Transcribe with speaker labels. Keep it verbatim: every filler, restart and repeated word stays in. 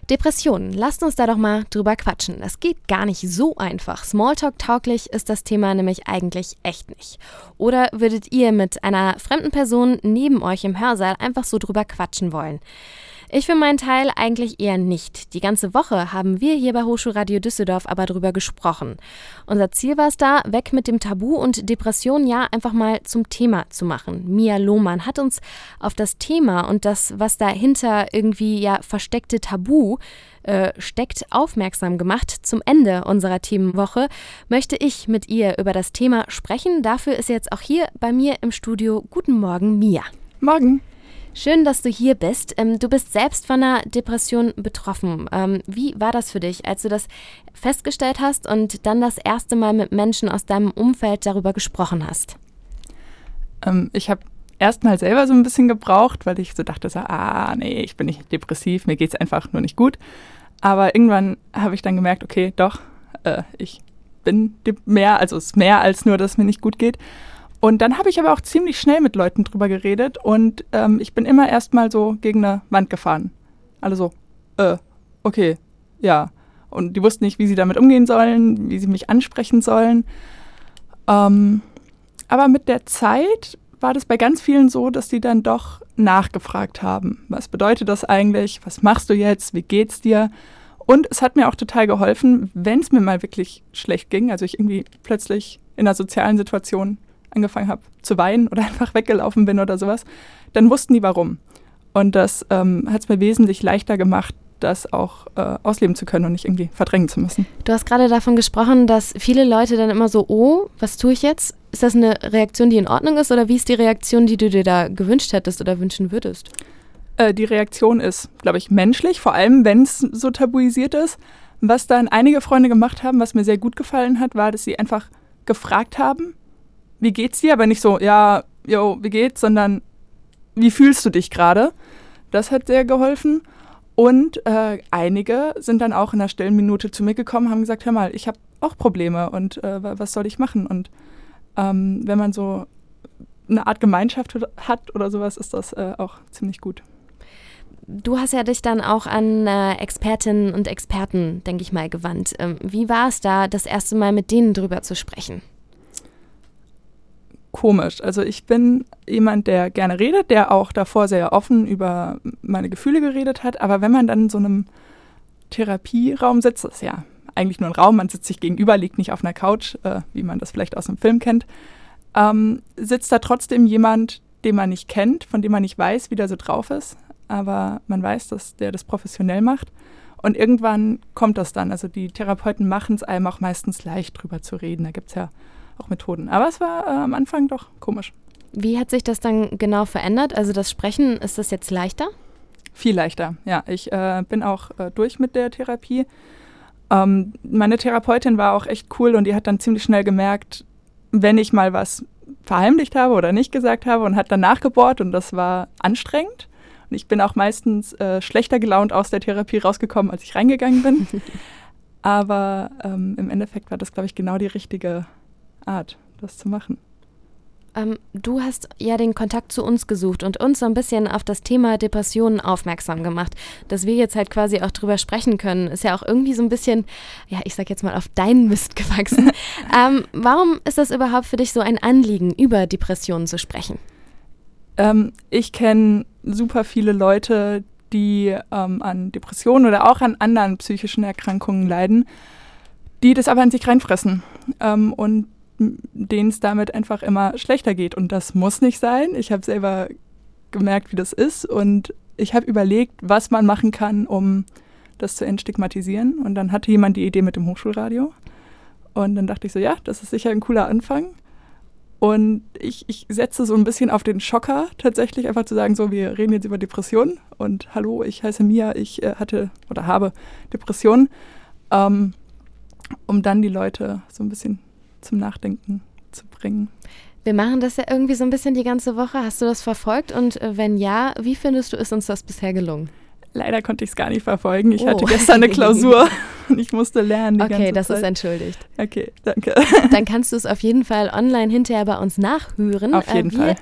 Speaker 1: Depressionen, lasst uns da doch mal drüber quatschen. Das geht gar nicht so einfach. Smalltalk-tauglich ist das Thema nämlich eigentlich echt nicht. Oder würdet ihr mit einer fremden Person neben euch im Hörsaal einfach so drüber quatschen wollen? Ich für meinen Teil eigentlich eher nicht. Die ganze Woche haben wir hier bei Hochschulradio Düsseldorf aber drüber gesprochen. Unser Ziel war es da, weg mit dem Tabu und Depressionen ja einfach mal zum Thema zu machen. Mia Lohmann hat uns auf das Thema und das, was dahinter irgendwie ja versteckte Tabu äh, steckt, aufmerksam gemacht. Zum Ende unserer Themenwoche möchte ich mit ihr über das Thema sprechen. Dafür ist jetzt auch hier bei mir im Studio. Guten Morgen, Mia.
Speaker 2: Morgen.
Speaker 1: Schön, dass du hier bist. Ähm, du bist selbst von einer Depression betroffen. Ähm, wie war das für dich, als du das festgestellt hast und dann das erste Mal mit Menschen aus deinem Umfeld darüber gesprochen hast?
Speaker 2: Ähm, ich habe erst mal selber so ein bisschen gebraucht, weil ich so dachte, so, ah, nee, ich bin nicht depressiv, mir geht es einfach nur nicht gut. Aber irgendwann habe ich dann gemerkt, okay, doch, äh, ich bin mehr, also es ist mehr als nur, dass es mir nicht gut geht. Und dann habe ich aber auch ziemlich schnell mit Leuten drüber geredet und ähm, ich bin immer erst mal so gegen eine Wand gefahren. Alle so, äh, okay, ja. Und die wussten nicht, wie sie damit umgehen sollen, wie sie mich ansprechen sollen. Ähm, aber mit der Zeit war das bei ganz vielen so, dass die dann doch nachgefragt haben. Was bedeutet das eigentlich? Was machst du jetzt? Wie geht's dir? Und es hat mir auch total geholfen, wenn es mir mal wirklich schlecht ging, also ich irgendwie plötzlich in einer sozialen Situation angefangen habe zu weinen oder einfach weggelaufen bin oder sowas, dann wussten die warum. Und das ähm, hat es mir wesentlich leichter gemacht, das auch äh, ausleben zu können und nicht irgendwie verdrängen zu müssen.
Speaker 1: Du hast gerade davon gesprochen, dass viele Leute dann immer so, oh, was tue ich jetzt? Ist das eine Reaktion, die in Ordnung ist oder wie ist die Reaktion, die du dir da gewünscht hättest oder wünschen würdest?
Speaker 2: Äh, die Reaktion ist, glaube ich, menschlich, vor allem wenn es so tabuisiert ist. Was dann einige Freunde gemacht haben, was mir sehr gut gefallen hat, war, dass sie einfach gefragt haben, wie geht's dir? Aber nicht so, ja, jo, wie geht's, sondern wie fühlst du dich gerade? Das hat sehr geholfen. Und äh, einige sind dann auch in einer stillen Minute zu mir gekommen, haben gesagt, hör mal, ich habe auch Probleme und äh, was soll ich machen? Und ähm, wenn man so eine Art Gemeinschaft hat oder sowas, ist das äh, auch ziemlich gut.
Speaker 1: Du hast ja dich dann auch an äh, Expertinnen und Experten, denke ich mal, gewandt. Ähm, wie war es da, das erste Mal mit denen drüber zu sprechen?
Speaker 2: Komisch. Also ich bin jemand, der gerne redet, der auch davor sehr offen über meine Gefühle geredet hat. Aber wenn man dann in so einem Therapieraum sitzt, das ist ja eigentlich nur ein Raum, man sitzt sich gegenüber, liegt nicht auf einer Couch, äh, wie man das vielleicht aus einem Film kennt, ähm, sitzt da trotzdem jemand, den man nicht kennt, von dem man nicht weiß, wie der so drauf ist. Aber man weiß, dass der das professionell macht. Und irgendwann kommt das dann. Also die Therapeuten machen es einem auch meistens leicht, drüber zu reden. Da gibt es ja auch Methoden. Aber es war äh, am Anfang doch komisch.
Speaker 1: Wie hat sich das dann genau verändert? Also das Sprechen, ist das jetzt leichter?
Speaker 2: Viel leichter, ja. Ich äh, bin auch äh, durch mit der Therapie. Ähm, meine Therapeutin war auch echt cool und die hat dann ziemlich schnell gemerkt, wenn ich mal was verheimlicht habe oder nicht gesagt habe und hat dann nachgebohrt und das war anstrengend. Und ich bin auch meistens äh, schlechter gelaunt aus der Therapie rausgekommen, als ich reingegangen bin. Aber ähm, im Endeffekt war das, glaube ich, genau die richtige Art, das zu machen.
Speaker 1: Ähm, du hast ja den Kontakt zu uns gesucht und uns so ein bisschen auf das Thema Depressionen aufmerksam gemacht. Dass wir jetzt halt quasi auch drüber sprechen können, ist ja auch irgendwie so ein bisschen, ja, ich sag jetzt mal, auf deinen Mist gewachsen. ähm, warum ist das überhaupt für dich so ein Anliegen, über Depressionen zu sprechen?
Speaker 2: Ähm, ich kenne super viele Leute, die ähm, an Depressionen oder auch an anderen psychischen Erkrankungen leiden, die das aber in sich reinfressen ähm, und denen es damit einfach immer schlechter geht. Und das muss nicht sein. Ich habe selber gemerkt, wie das ist. Und ich habe überlegt, was man machen kann, um das zu entstigmatisieren. Und dann hatte jemand die Idee mit dem Hochschulradio. Und dann dachte ich so, ja, das ist sicher ein cooler Anfang. Und ich, ich setze so ein bisschen auf den Schocker tatsächlich, einfach zu sagen, so, wir reden jetzt über Depressionen. Und hallo, ich heiße Mia, ich äh, hatte oder habe Depressionen. Ähm, um dann die Leute so ein bisschen zum Nachdenken zu bringen.
Speaker 1: Wir machen das ja irgendwie so ein bisschen die ganze Woche. Hast du das verfolgt? Und wenn ja, wie findest du, ist uns das bisher gelungen?
Speaker 2: Leider konnte ich es gar nicht verfolgen. Ich
Speaker 1: oh.
Speaker 2: hatte gestern eine Klausur und ich musste lernen die
Speaker 1: okay,
Speaker 2: ganze
Speaker 1: das
Speaker 2: Zeit.
Speaker 1: ist entschuldigt.
Speaker 2: Okay, danke.
Speaker 1: Dann kannst du es auf jeden Fall online hinterher bei uns nachhören.
Speaker 2: Auf jeden
Speaker 1: Wir
Speaker 2: Fall.